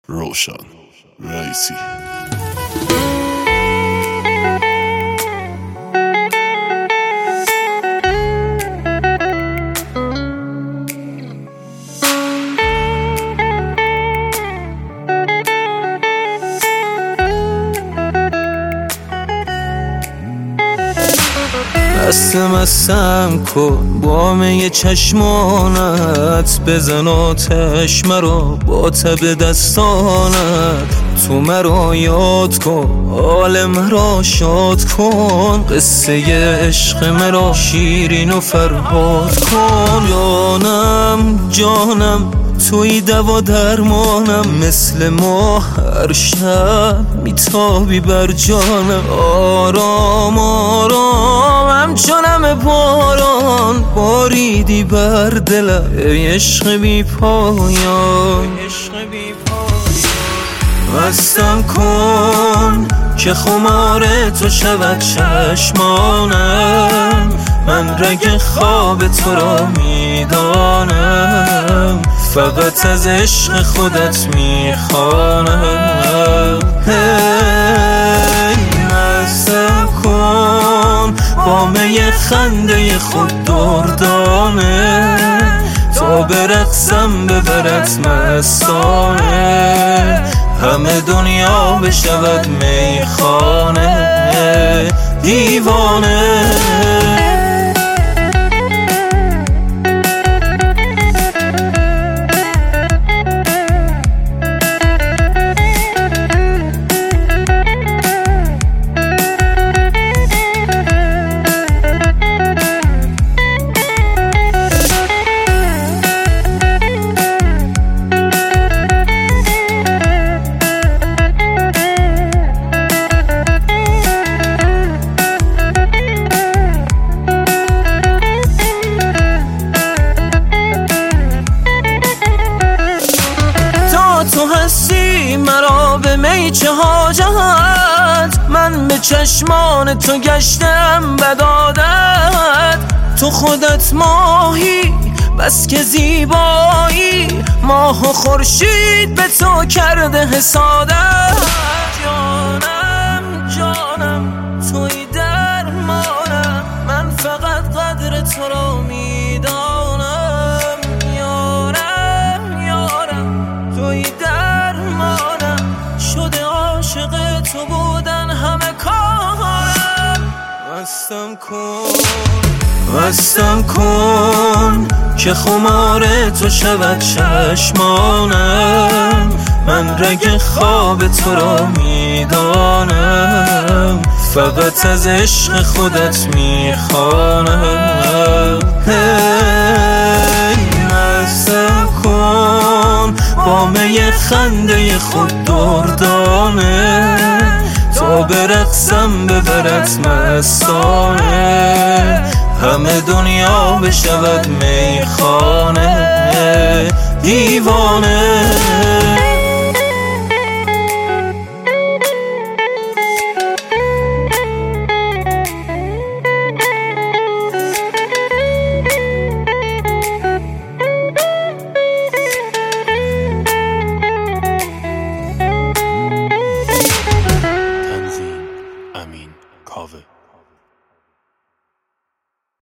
روشن رئیسی. مستم کن با می چشمانت، بزن آتش مرا با تب دستانت. تو مرا یاد کن، حال مرا شاد کن، قصه عشق مرا شیرین و فرهاد کن. جانم توی دوا درمانم، مثل ما هر شب میتابی بر جانم. آرام آرام همچنم باران، باریدی بر دلم ای عشق بی پایان. مستم کن که خمار تو شود چشمانم، من رگ خواب تو را میدانم، فقط از عشق خودت میخوانم. مستم کن با می خنده خود دردانه، تا برقصم ببرد مستانه، همه دنیا بشود میخانه دیوانه. تو هستی مرا به می چه حاجت، من به چشمان تو گشتم بدادت. تو خودت ماهی بس که زیبایی، ماه و خورشید به تو کرده حسادت. جانم جانم توی درمانم، من فقط قدر تو را میدانم. توی درمانم شده عاشق تو بودن همه کارم. مستم کن که خمار تو شود چشمانم، من رگ خواب تو را میدانم، فقط از عشق خودت میخوانم. مستم کن با می خنده خود دردانه، تا برقصم ببرد مستانه، همه دنیا بشود میخانه دیوانه.